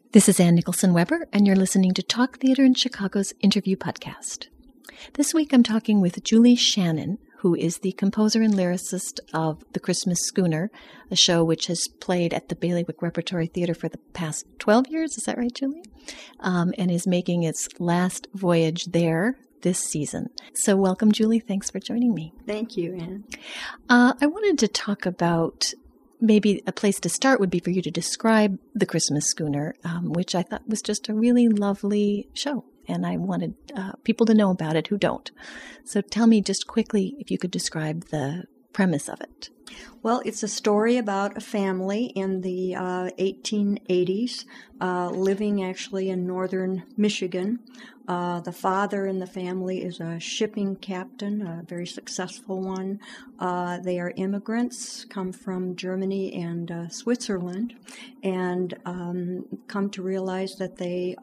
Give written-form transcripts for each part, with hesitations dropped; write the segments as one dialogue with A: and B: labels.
A: This is Ann Nicholson Weber, and you're listening to Talk Theater in Chicago's interview podcast. This week I'm talking with Julie Shannon, who is the composer and lyricist of The Christmas Schooner, a show which has played at the Bailiwick Repertory Theater for the past 12 years. Is that right, Julie? And is making its last voyage there this season. So welcome, Julie. Thanks for joining me.
B: Thank you, Ann.
A: I wanted to talk about maybe a place to start would be for you to describe The Christmas Schooner, which I thought was just a really lovely show. And I wanted people to know about it who don't. So tell me just quickly if you could describe the premise of it.
B: Well, it's a story about a family in the 1880s living actually in northern Michigan. The father in the family is a shipping captain, a very successful one. They are immigrants, come from Germany and Switzerland, and come to realize that they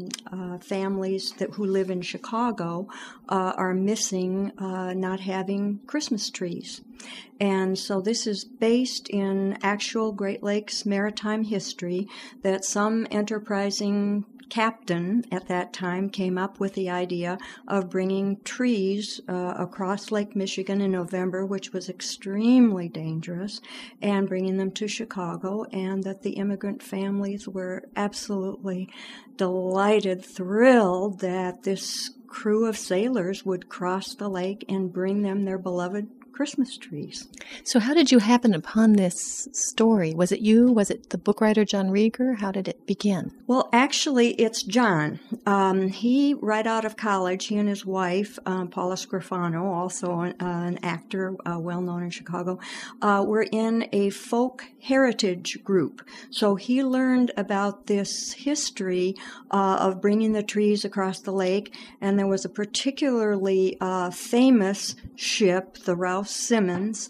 B: families who live in Chicago are missing not having Christmas trees. And so this is based in actual Great Lakes maritime history, that some enterprising captain at that time came up with the idea of bringing trees across Lake Michigan in November, which was extremely dangerous, and bringing them to Chicago, and that the immigrant families were absolutely delighted, thrilled that this crew of sailors would cross the lake and bring them their beloved Christmas trees.
A: So how did you happen upon this story? Was it you? Was it the book writer John Rieger? How did it begin?
B: Well, actually, it's John. He, right out of college, he and his wife, Paula Scrofano, also an actor well known in Chicago, were in a folk heritage group. So he learned about this history of bringing the trees across the lake, and there was a particularly famous ship, the Rouse Simmons,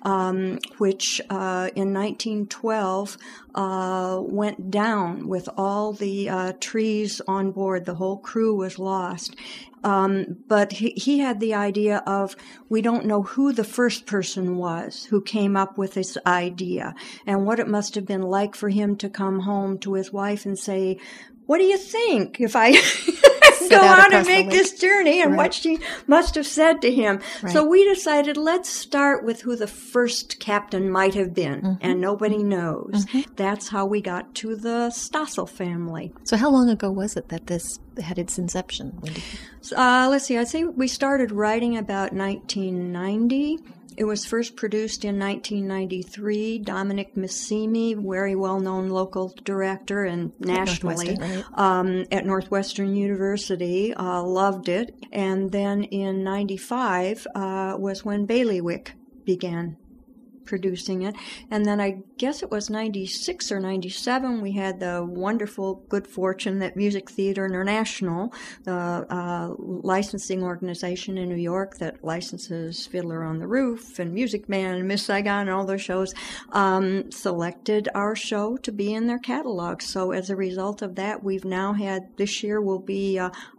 B: which in 1912 went down with all the trees on board. The whole crew was lost. But he had the idea of, we don't know who the first person was who came up with this idea, and what it must have been like for him to come home to his wife and say, "What do you think if I go out and make this journey?" And what she must have said to him. Right. So we decided, let's start with who the first captain might have been, and nobody knows. That's how we got to the Stossel family.
A: So how long ago was it that this had its inception?
B: Let's see, I'd say we started writing about 1990. It was first produced in 1993. Dominic Missimi, very well-known local director and nationally at Northwestern University, loved it. And then in 95 was when Bailiwick began producing it. And then I guess it was 96 or 97, we had the wonderful good fortune that Music Theater International, the licensing organization in New York that licenses Fiddler on the Roof and Music Man and Miss Saigon and all those shows, selected our show to be in their catalog. So as a result of that, we've now had, this year will be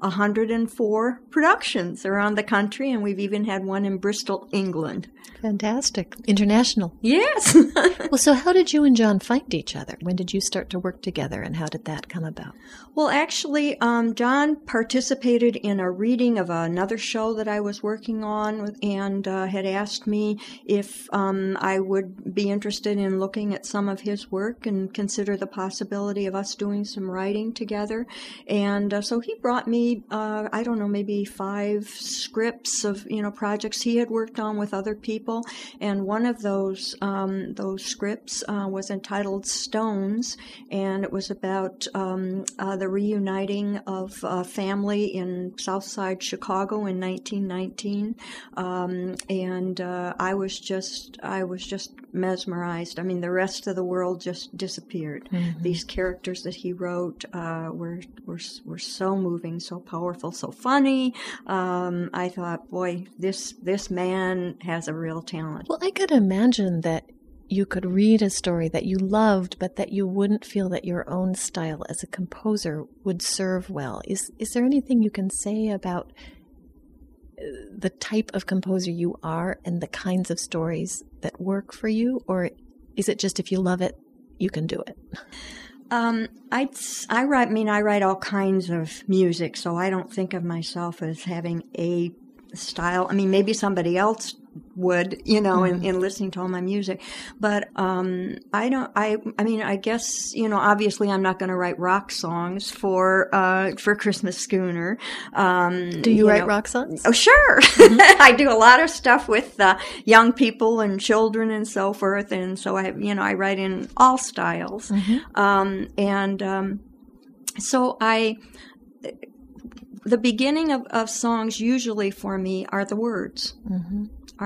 B: 104 productions around the country, and we've even had one in Bristol, England.
A: Fantastic. International.
B: Yes.
A: Well, so how did you and John find each other? When did you start to work together, and how did that come about?
B: Well, actually, John participated in a reading of another show that I was working on, and had asked me if I would be interested in looking at some of his work and consider the possibility of us doing some writing together. And so he brought me, I don't know, maybe 5 scripts of, projects he had worked on with other people. And one of those scripts was entitled Stones, and it was about the reuniting of a family in Southside Chicago in 1919. And I was just mesmerized. I mean, the rest of the world just disappeared. These characters that he wrote were so moving, so powerful, so funny. I thought, boy, this man has a real talent.
A: Well, I could imagine that you could read a story that you loved, but that you wouldn't feel that your own style as a composer would serve well. Is there anything you can say about the type of composer you are and the kinds of stories that work for you? Or is it just if you love it, you can do it?
B: I write all kinds of music, so I don't think of myself as having a style. I mean, maybe somebody else would, in listening to all my music, but I guess, obviously I'm not going to write rock songs for Christmas Schooner.
A: Do you write rock songs?
B: Oh, sure. Mm-hmm. I do a lot of stuff with young people and children and so forth, and so I write in all styles. Mm-hmm. So the beginning of songs usually for me are the words. Mm-hmm.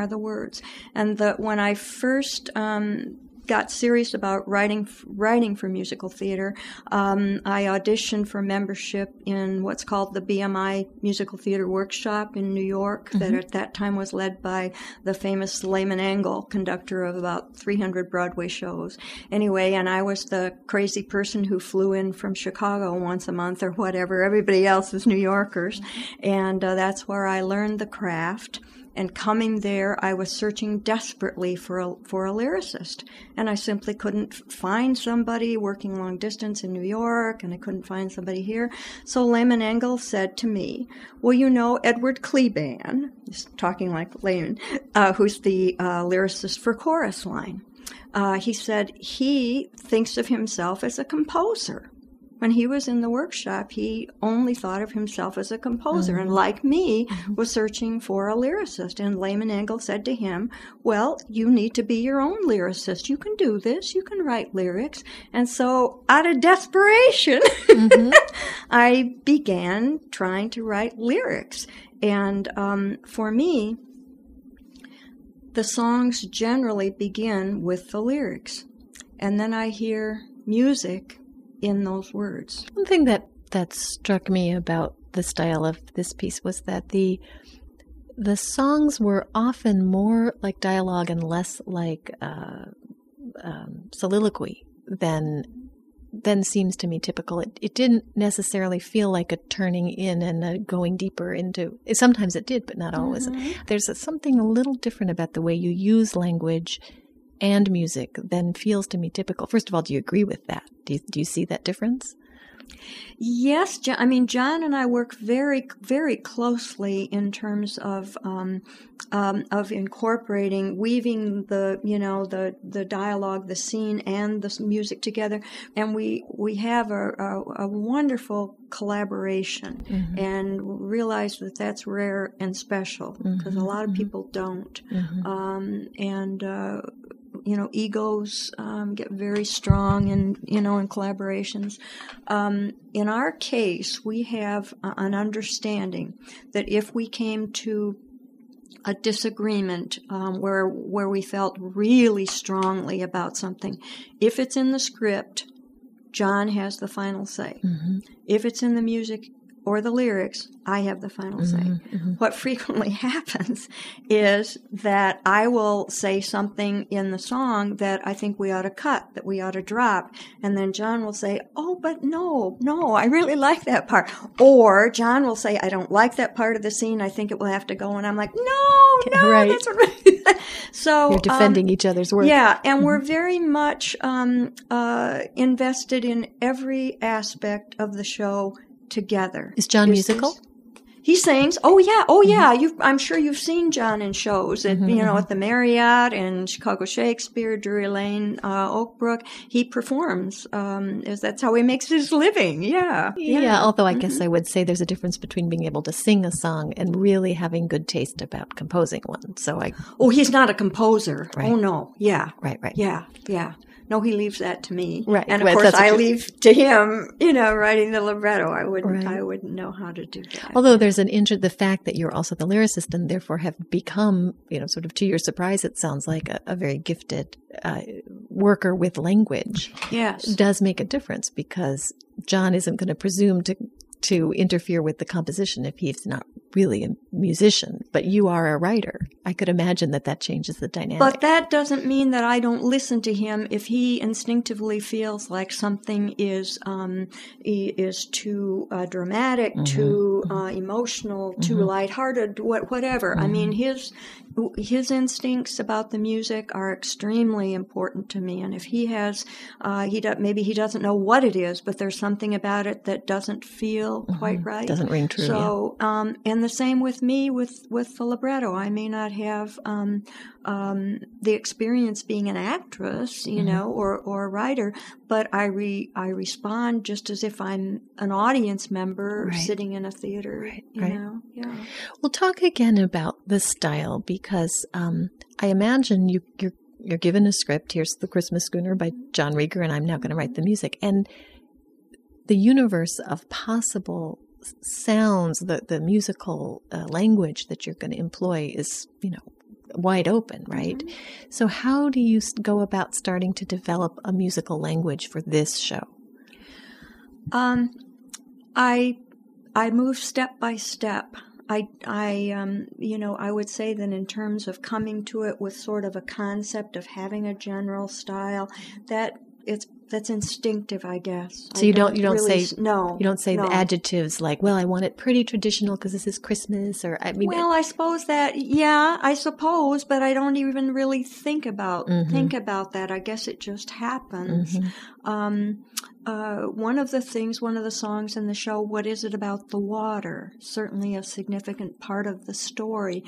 B: And when I first got serious about writing for musical theater, I auditioned for membership in what's called the BMI Musical Theater Workshop in New York, mm-hmm. that at that time was led by the famous Lehman Engel, conductor of about 300 Broadway shows. Anyway, and I was the crazy person who flew in from Chicago once a month or whatever. Everybody else was New Yorkers. And that's where I learned the craft. And coming there, I was searching desperately for a lyricist, and I simply couldn't find somebody working long distance in New York, and I couldn't find somebody here. So Lehman Engel said to me, well, Edward Kleban, he's talking like Lehman, who's the lyricist for Chorus Line. He said he thinks of himself as a composer. When he was in the workshop, he only thought of himself as a composer, mm-hmm. and like me, mm-hmm. was searching for a lyricist. And Lehman Engel said to him, well, you need to be your own lyricist. You can do this. You can write lyrics. And so out of desperation, mm-hmm. I began trying to write lyrics. And for me, the songs generally begin with the lyrics. And then I hear music in those words.
A: One thing that struck me about the style of this piece was that the songs were often more like dialogue and less like soliloquy than seems to me typical. It didn't necessarily feel like a turning in and a going deeper into. Sometimes it did, but not always. Mm-hmm. There's something a little different about the way you use language and music than feels to me typical. First of all, do you agree with that? Do you see that difference?
B: Yes, John and I work very, very closely in terms of incorporating, weaving the dialogue, the scene, and the music together, and we have a wonderful collaboration, mm-hmm. and realize that that's rare and special because mm-hmm. a lot of people don't, mm-hmm. Egos get very strong in collaborations. In our case, we have an understanding that if we came to a disagreement where we felt really strongly about something, if it's in the script, John has the final say. Mm-hmm. If it's in the music or the lyrics, I have the final say. Mm-hmm. What frequently happens is that I will say something in the song that I think we ought to cut, that we ought to drop, and then John will say, oh, but no, I really like that part. Or John will say, I don't like that part of the scene, I think it will have to go, and I'm like, no,
A: right.
B: That's right. So
A: you're defending each other's work.
B: Yeah, and mm-hmm. we're very much invested in every aspect of the show together.
A: Is John musical?
B: He sings. Oh yeah. Mm-hmm. I'm sure you've seen John in shows at mm-hmm. At the Marriott and Chicago Shakespeare, Drury Lane, Oak Brook. He performs. That's how he makes his living. Yeah.
A: Although I
B: mm-hmm.
A: guess I would say there's a difference between being able to sing a song and really having good taste about composing one.
B: He's not a composer. Right. Oh no. Yeah.
A: Right.
B: Yeah. No, he leaves that to me.
A: Right.
B: And of course I leave to him, writing the libretto. I wouldn't know how to do that.
A: Although there's the fact that you're also the lyricist and therefore have become, sort of to your surprise, it sounds like a very gifted worker with language.
B: Yes.
A: Does make a difference because John isn't going to presume to interfere with the composition if he's not really musician, but you are a writer. I could imagine that changes the dynamic.
B: But that doesn't mean that I don't listen to him if he instinctively feels like something is too dramatic, too emotional, too lighthearted, whatever. I mean, his instincts about the music are extremely important to me, and if he has, maybe he doesn't know what it is, but there's something about it that doesn't feel quite right.
A: Doesn't ring true.
B: So, and the same with me with the libretto. I may not have the experience being an actress, you know, or a writer, but I respond just as if I'm an audience member sitting in a theater. You know, yeah.
A: We'll talk again about the style because I imagine you're given a script. Here's The Christmas Schooner by John Rieger, and I'm now going to write the music. And the universe of possible sounds, the musical language that you're going to employ is, you know, wide open, right? So how do you go about starting to develop a musical language for this show?
B: I move step by step. You know, I would say that in terms of coming to it with sort of a concept of having a general style, that's instinctive, I guess.
A: So you don't
B: really
A: say the adjectives like, well, I want it pretty traditional because this is Christmas, or I mean.
B: Well, I suppose that, but I don't even really think about that. I guess it just happens. One of the songs in the show, What Is It About the Water? Certainly a significant part of the story.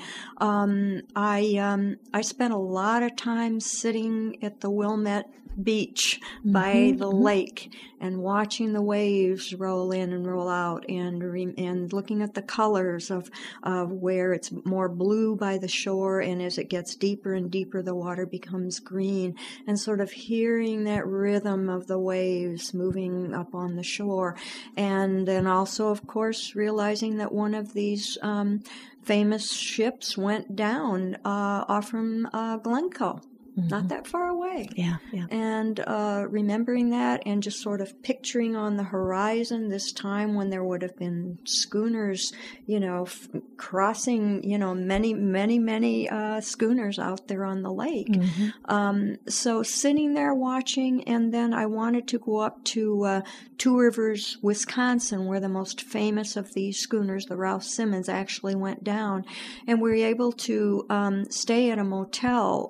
B: I spent a lot of time sitting at the Wilmette Beach by the lake and watching the waves roll in and roll out and looking at the colors of where it's more blue by the shore, and as it gets deeper and deeper the water becomes green, and sort of hearing that rhythm of the waves moving up on the shore. And then also, of course, realizing that one of these famous ships went down off from Glencoe. Not that far away.
A: Yeah.
B: And remembering that and just sort of picturing on the horizon this time when there would have been schooners, you know, crossing, you know, many schooners out there on the lake. So sitting there watching, and then I wanted to go up to Two Rivers, Wisconsin, where the most famous of these schooners, the Ralph Simmons, actually went down. And we were able to stay at a motel,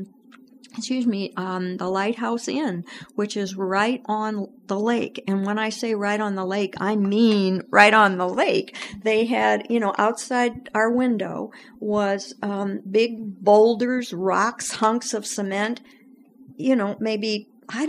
B: the Lighthouse Inn, which is right on the lake. And when I say right on the lake, I mean right on the lake. They had, you know, outside our window was big boulders, rocks, hunks of cement, you know, maybe,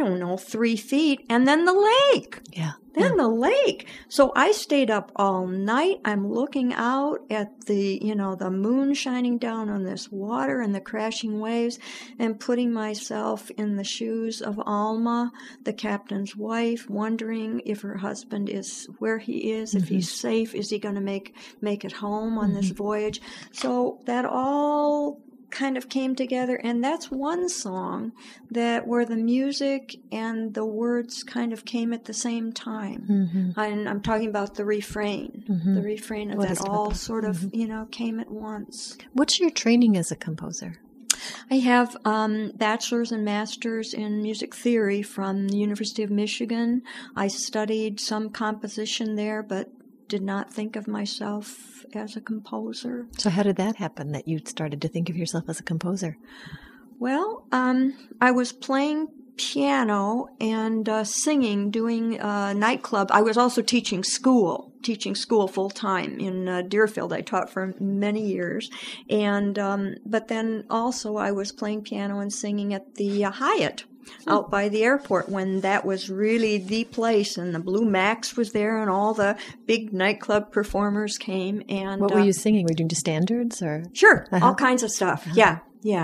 B: 3 feet, and then the lake.
A: Yeah.
B: Then the lake. So I stayed up all night. I'm looking out at the moon shining down on this water and the crashing waves, and putting myself in the shoes of Alma, the captain's wife, wondering if her husband is where he is, if he's safe, is he going to make it home on this voyage. So that all kind of came together, and that's one song where the music and the words kind of came at the same time. And I'm talking about the refrain. The refrain of that all sort of, came at once.
A: What's your training as a composer?
B: I have bachelor's and master's in music theory from the University of Michigan. I studied some composition there, but did not think of myself as a composer.
A: So how did that happen, that you started to think of yourself as a composer?
B: Well, I was playing piano and singing, doing nightclub. I was also teaching school full-time in Deerfield. I taught for many years. And but then also I was playing piano and singing at the Hyatt out by the airport, when that was really the place, and the Blue Max was there, and all the big nightclub performers came. And
A: what were you singing? Were you doing standards or?
B: Sure, all kinds of stuff. Yeah.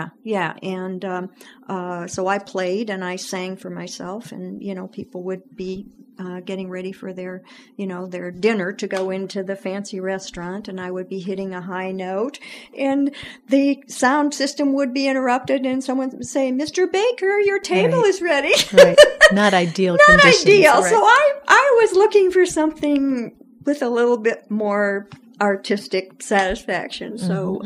B: And so I played and I sang for myself, and people would be getting ready for their dinner to go into the fancy restaurant, and I would be hitting a high note, and the sound system would be interrupted, and someone would say, "Mr. Baker, your table is ready."
A: Right. Not ideal conditions.
B: Not ideal.
A: Right.
B: So I was looking for something with a little bit more artistic satisfaction. So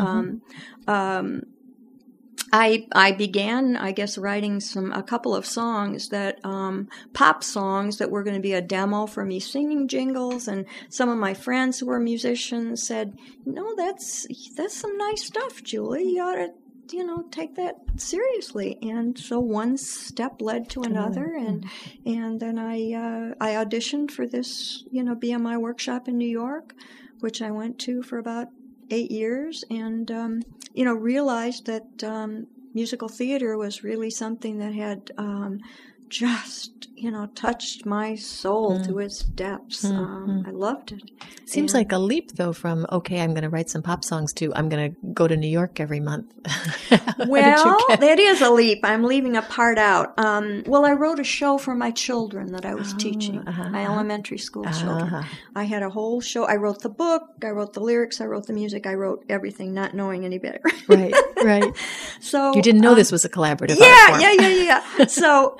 B: I began, I guess, writing a couple of songs that, pop songs that were going to be a demo for me singing jingles, and some of my friends who were musicians said, that's some nice stuff, Julie. You ought to, take that seriously. And so one step led to another, and then I auditioned for this, BMI workshop in New York, which I went to for about 8 years, and realized that musical theater was really something that had just touched my soul to its depths. I loved it.
A: Seems like a leap, though, from I'm going to write some pop songs to I'm going to go to New York every month.
B: Well, that is a leap. I'm leaving a part out. I wrote a show for my children that I was teaching, my elementary school children. I had a whole show. I wrote the book, I wrote the lyrics, I wrote the music, I wrote everything, not knowing any better.
A: Right.
B: So
A: you didn't know this was a collaborative art form.
B: Yeah. So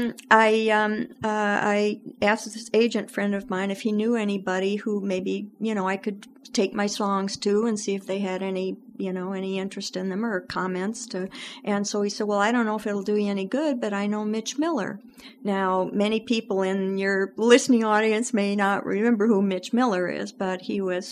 B: I asked this agent friend of mine if he knew anybody who maybe, I could take my songs to and see if they had any interest in them or comments to. And so he said, well, I don't know if it'll do you any good, but I know Mitch Miller. Now, many people in your listening audience may not remember who Mitch Miller is, but he was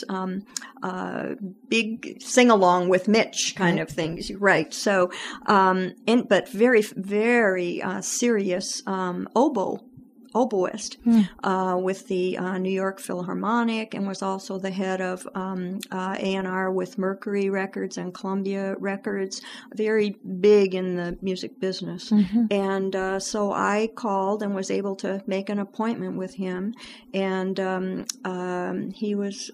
B: big sing-along with Mitch kind of things, right? So, but very, very serious oboist with the New York Philharmonic, and was also the head of A&R with Mercury Records and Columbia Records, very big in the music business. And so I called and was able to make an appointment with him, and he was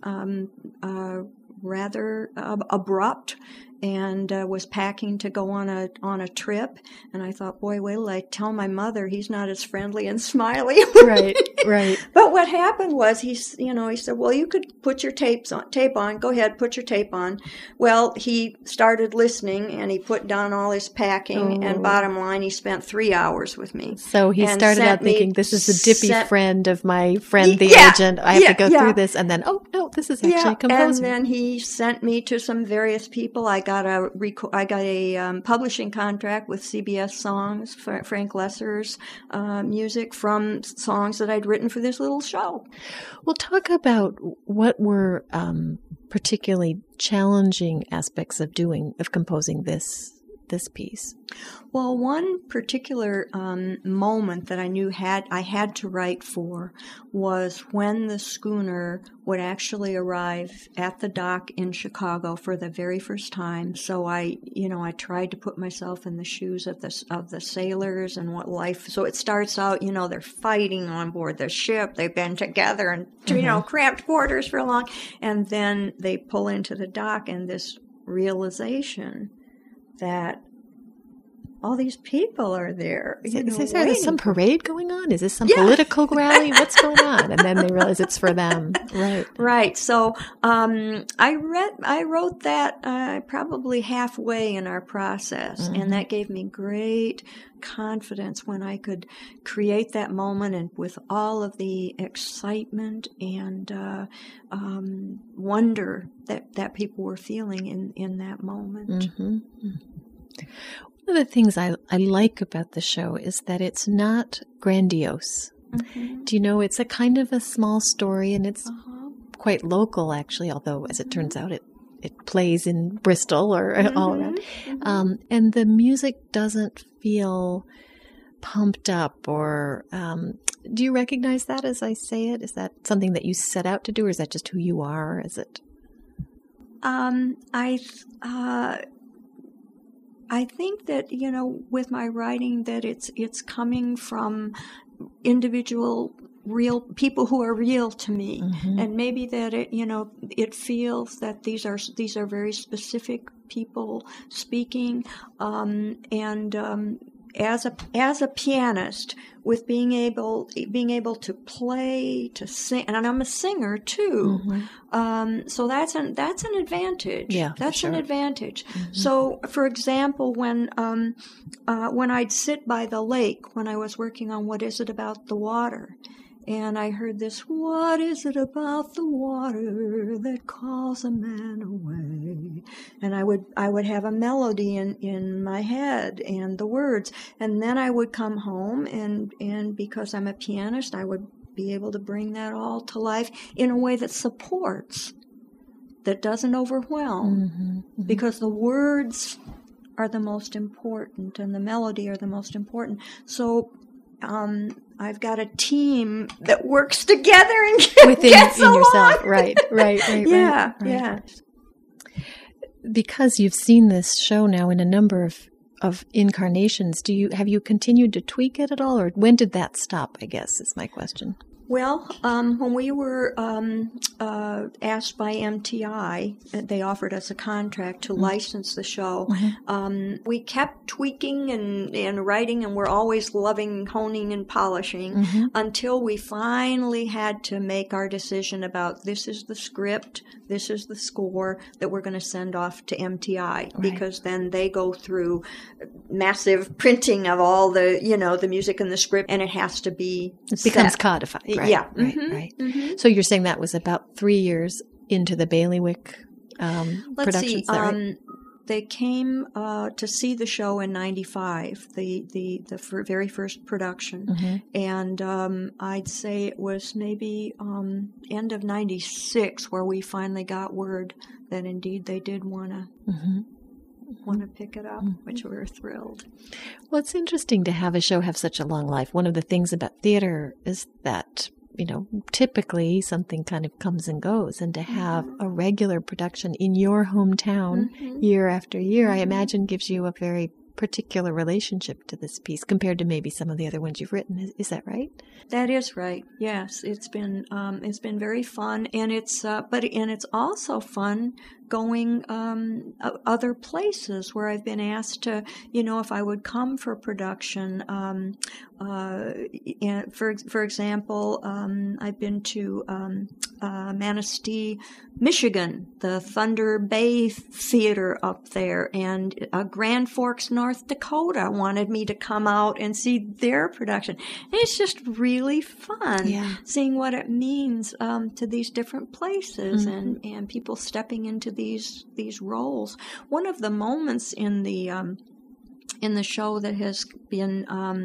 B: rather abrupt, and was packing to go on a trip, and I thought, boy, wait till I tell my mother he's not as friendly and smiley.
A: Right.
B: But what happened was he said, well, you could put your tape on. Go ahead, put your tape on. Well, he started listening, and he put down all his packing, and bottom line, he spent 3 hours with me.
A: So he started out thinking, this is the dippy friend of my friend, the agent. I have to go through this, and then, oh no, this is actually a composer.
B: And then he sent me to some various people. I got a publishing contract with CBS Songs, for Frank Lesser's music from songs that I'd written for this little show.
A: Well, talk about what were particularly challenging aspects of composing this piece.
B: Well, one particular moment that I knew I had to write for was when the schooner would actually arrive at the dock in Chicago for the very first time. So I tried to put myself in the shoes of the sailors and what life. So it starts out, they're fighting on board the ship. They've been together in cramped quarters for long, and then they pull into the dock, and this realization that all these people are there.
A: Is there some parade going on? Is this some political rally? What's going on? And then they realize it's for them.
B: Right. So I wrote that probably halfway in our process, and that gave me great confidence when I could create that moment, and with all of the excitement and wonder that people were feeling in that moment.
A: One of the things I like about the show is that it's not grandiose. Do you know, it's a kind of a small story, and it's quite local, actually, although, as it turns out, it plays in Bristol or all around. And the music doesn't feel pumped up or... do you recognize that as I say it? Is that something that you set out to do, or is that just who you are? Is it?
B: I think that, with my writing, that it's coming from individual real people who are real to me, and maybe that it feels that these are very specific people speaking, and as a pianist, with being able to play, to sing, and I'm a singer too. So that's an advantage.
A: Yeah,
B: that's an advantage. So, for example, when I'd sit by the lake when I was working on What Is It About the Water, and I heard this, what is it about the water that calls a man away? And I would have a melody in my head and the words, and then I would come home, and because I'm a pianist, I would be able to bring that all to life in a way that supports, that doesn't overwhelm, because the words are the most important and the melody are the most important. So I've got a team that works together and gets along.
A: Yourself. Right.
B: Yeah.
A: Because you've seen this show now in a number of incarnations, have you continued to tweak it at all, or when did that stop, I guess, is my question.
B: Well, when we were asked by MTI, they offered us a contract to license the show. We kept tweaking and writing, and we're always loving honing and polishing until we finally had to make our decision about this is the script, this is the score that we're going to send off to MTI, because then they go through massive printing of all the, the music and the script, and it has to be
A: It becomes codified. Right,
B: yeah.
A: Right. So you're saying that was about 3 years into the Bailiwick productions? Right?
B: They came to see the show in '95, the very first production, and I'd say it was maybe end of '96 where we finally got word that indeed they did want to pick it up, which we were thrilled.
A: Well, it's interesting to have a show have such a long life. One of the things about theater is that, typically something kind of comes and goes, and to have a regular production in your hometown year after year, I imagine gives you a very particular relationship to this piece compared to maybe some of the other ones you've written. Is that right?
B: That is right. Yes, it's been very fun, and it's also fun going other places where I've been asked to, if I would come for production. And for example, I've been to Manistee, Michigan, the Thunder Bay Theater up there, and Grand Forks, North Dakota wanted me to come out and see their production. And it's just really fun seeing what it means to these different places and people stepping into these roles. One of the moments in the show that has been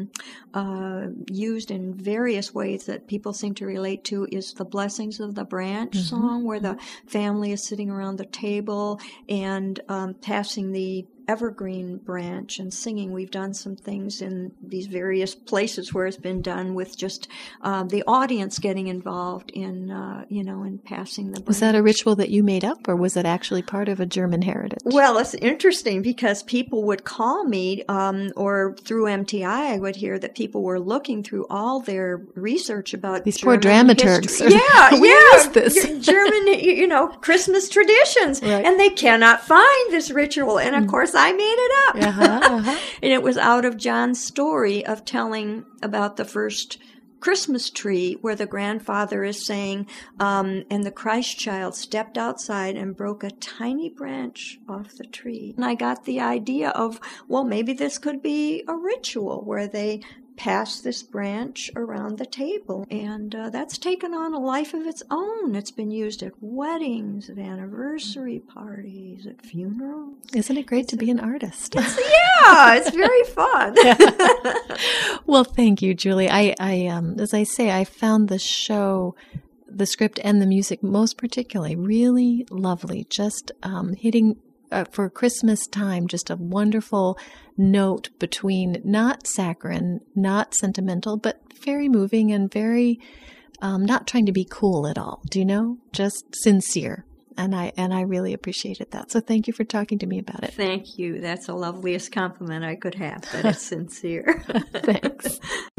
B: used in various ways that people seem to relate to is the Blessings of the Branch song, where the family is sitting around the table and passing the evergreen branch and singing. We've done some things in these various places where it's been done with just the audience getting involved in passing the branch.
A: Was that a ritual that you made up, or was it actually part of a German heritage?
B: Well, it's interesting because people would call me, or through MTI, I would hear that people were looking through all their research about
A: these
B: German
A: poor dramaturgs.
B: Where
A: is this?
B: German, Christmas traditions, and they cannot find this ritual. And of course, I made it up. And it was out of John's story of telling about the first Christmas tree, where the grandfather is saying, and the Christ child stepped outside and broke a tiny branch off the tree. And I got the idea of, well, maybe this could be a ritual where they pass this branch around the table. And that's taken on a life of its own. It's been used at weddings, at anniversary parties, at funerals.
A: Isn't it great to be an artist?
B: It's very fun.
A: Well, thank you, Julie. I as I say, I found the show, the script and the music most particularly really lovely. Just hitting for Christmas time, just a wonderful note between not saccharine, not sentimental, but very moving and very not trying to be cool at all. Do you know? Just sincere. And I really appreciated that. So thank you for talking to me about it.
B: Thank you. That's the loveliest compliment I could have, that it's sincere.
A: Thanks.